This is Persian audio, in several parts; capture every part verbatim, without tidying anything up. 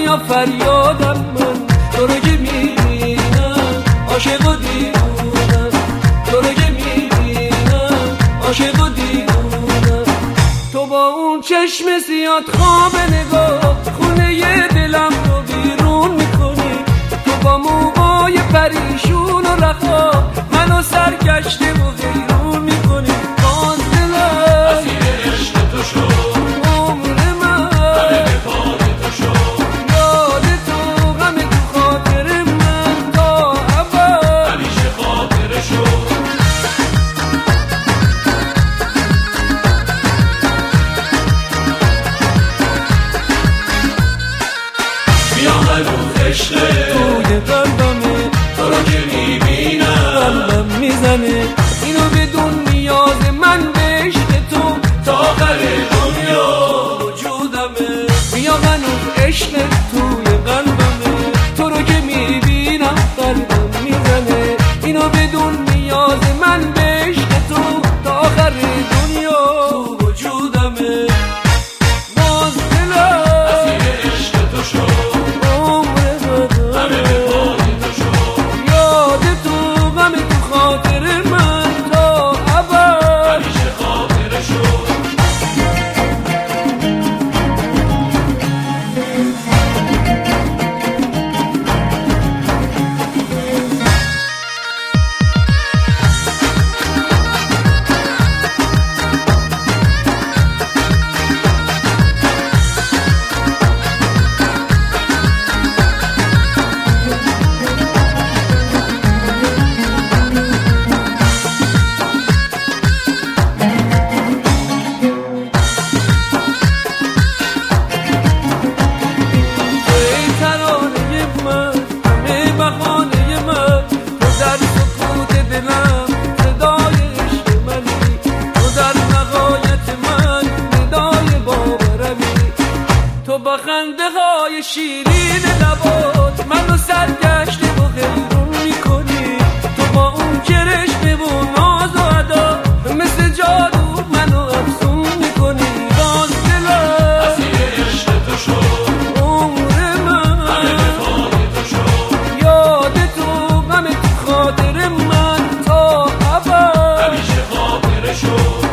دنیا فریادم من، تو رو که میبینم عاشق و دیوونم، تو رو که میبینم عاشق و دیوونم. تو با اون چشم سیاد خواب نگاه خونه ی دلم رو بیرون میکنی، تو با موهای پریشون و رخا منو سرگشته و غیرون میکنی. باز دلم اسیر عشق تو شد، عمر من همه به پای تو شد، یاد تو غم تو خاطر من تا ابد همیشه خاطره شد. بیا هنوز عشقه توی قلبمه، تو رو که میبینم قلبم میزنه، اینو بدون نیاز من به عشق تو تا آخر دنیا وجودمه. بیا هنوز عشق توی قلبمه، تو رو که میبینم قلبم میزنه، اینو بدون نیاز من به عشق تو تا آخر دنیا تو وجودمه. باز دلم اسیر عشق تو شد، همه به پای تو شد، یاد تو غم تو خاطر من تا ابد همیشه خاطره شد. تو با خنده های شیرین لبات منو سرگشته و غیرون میکنی، تو با اون کرشمه و ناز و ادا مثل جادو منو افسون میکنی. باز دلم اسیر عشق تو شد، عمر من همه به پای تو شد، یاد تو غم تو خاطر من تا ابد همیشه خاطره شد.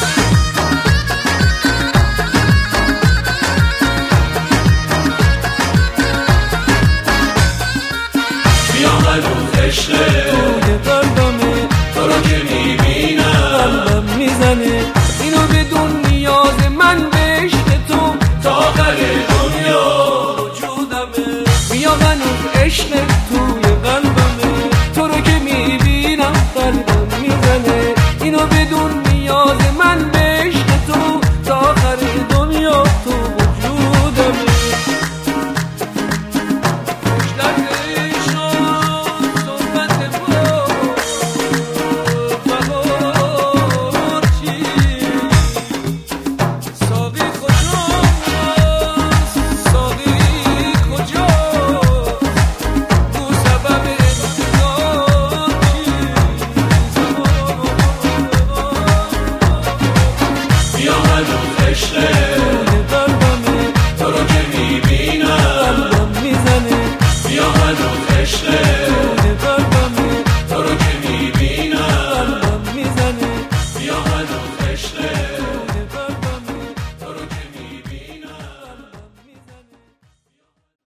بیا هنوز عشقه توی قلبمه، تو رو که میبینم قلبم میزنه، اینو بدون نیاز من به عشق تو تا آخر دنیا وجودمه. بیا هنوز عشقه